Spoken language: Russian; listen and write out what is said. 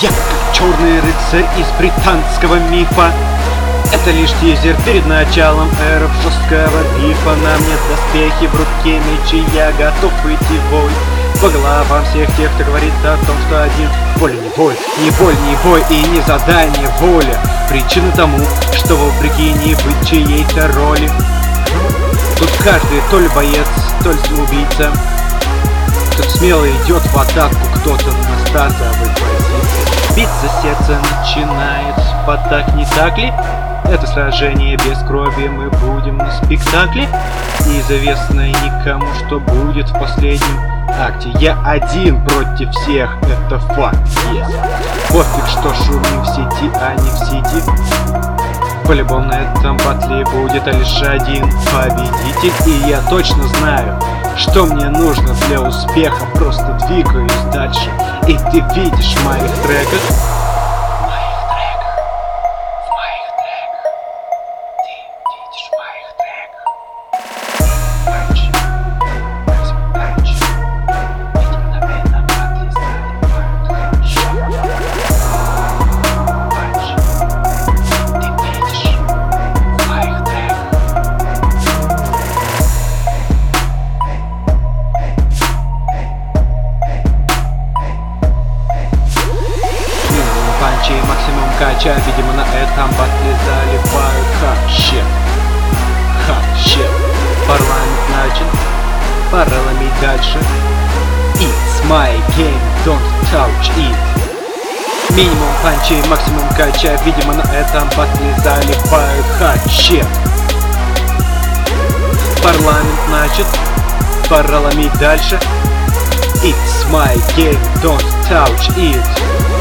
Я как черный рыцарь из британского мифа. Это лишь тизер перед началом эры жесткого бифа. На мне доспехи, в руке мечи, я готов идти в бой по головам всех тех, кто говорит о том, что один воля не боль, не боль, не бой и не задание воля. Причина тому, что вопреки не быть чьей-то роли. Тут каждый то ли боец, то ли самоубийца. Кто-то смело идет в атаку, кто-то на стартовой позиции. Биться сердце начинает так, не так ли? Это сражение без крови, мы будем на спектакле. Неизвестно никому, что будет в последнем акте. Я один против всех, это факт, yes. Пофиг, что шумим в сети, а не в сети. По-любому на этом батле будет лишь один победитель. И я точно знаю, что мне нужно для успеха. Просто двигаюсь дальше. И ты видишь в моих треках, максимум кача, видимо на этом батле заливают хат-щет. Парламент начат, пора ломить дальше. It's my game, don't touch it. Минимум панчей, максимум кача, видимо на этом батле заливают хат-щет. Парламент начат, пора ломить дальше. It's my game, don't touch it.